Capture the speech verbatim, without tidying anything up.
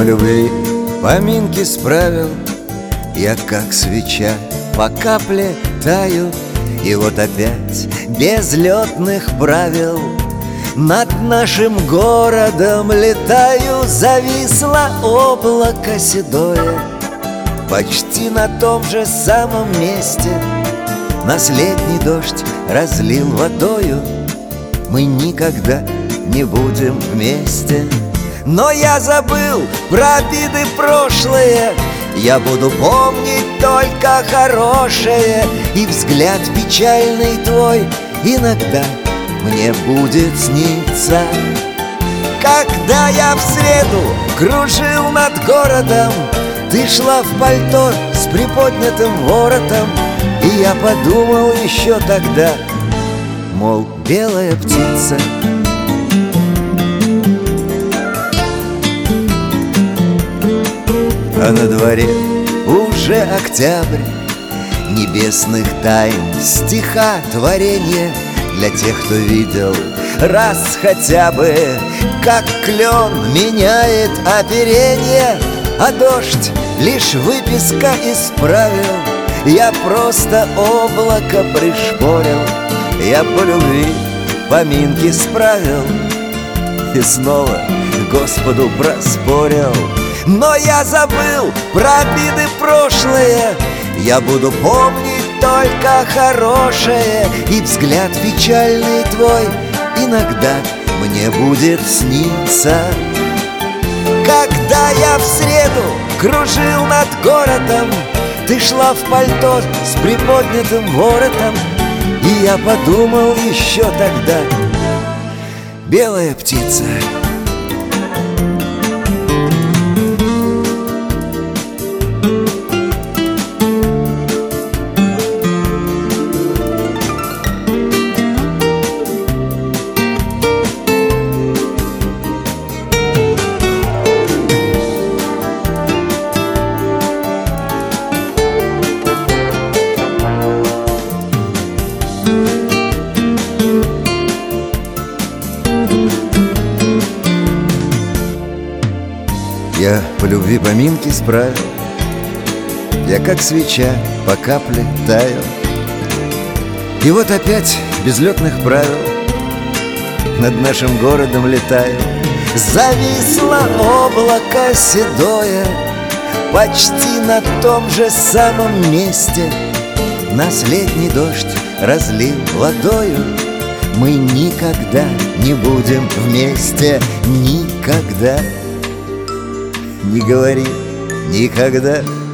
любви поминки справил, я как свеча по капле таю. И вот опять без летных правил над нашим городом летаю. Зависло облако седое почти на том же самом месте. Нас летний дождь разлил водою. Мы никогда не будем вместе. Но я забыл про обиды прошлые, я буду помнить только хорошее. И взгляд печальный твой иногда мне будет сниться. Когда я в среду кружил над городом, ты шла в пальто с приподнятым воротом. И я подумал еще тогда, мол, белая птица. А на дворе уже октябрь, небесных тайн стихотворение для тех, кто видел раз хотя бы, как клен меняет оперение. А дождь лишь выписка из правил. Я просто облако пришпорил, я по любви поминки справил и снова Господу проспорил. Но я забыл про обиды прошлые, я буду помнить только хорошее. И взгляд печальный твой иногда мне будет сниться. Когда я в среду кружил над городом, ты шла в пальто с приподнятым воротом. И я подумал еще тогда, белая птица. Я по любви поминки справил, я как свеча по капле таю. И вот опять без летных правил над нашим городом летаю. Зависло облако седое почти на том же самом месте. Нас летний дождь разлил водою. Мы никогда не будем вместе, никогда. Не говори никогда.